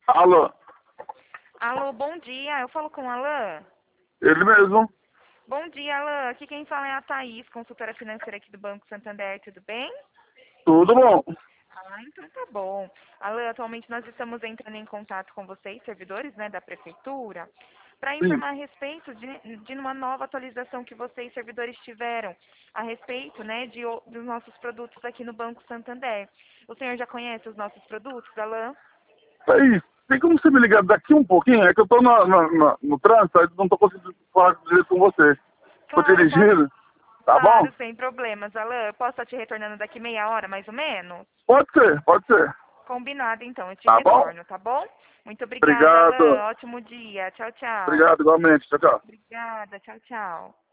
Alô, Alô, bom dia. Eu falo com o Alain. ele mesmo. Bom dia, Alain. Aqui quem fala é a Thaís, consultora financeira aqui do Banco Santander. Tudo bem? Tudo bom? Ah, então tá bom. Alain, atualmente nós estamos entrando em contato com vocês, servidores, né, da prefeitura, para Sim. informar a respeito de uma nova atualização que vocês, servidores, tiveram a respeito, né, dos nossos produtos aqui no Banco Santander. O senhor já conhece os nossos produtos, Alain? Aí, tem como você me ligar daqui um pouquinho? É que eu tô no trânsito, aí não tô conseguindo falar direito com você. Tô Claro, dirigindo, tá bom? claro, sem problemas, Alain. Eu posso estar te retornando daqui meia hora, mais ou menos? Pode ser, pode ser. Combinado, então. Eu te Tá bom? retorno, tá bom? Muito obrigada, Obrigado. Alain. Ótimo dia. Tchau, tchau. Obrigado igualmente. Tchau, tchau. Obrigada. Tchau, tchau.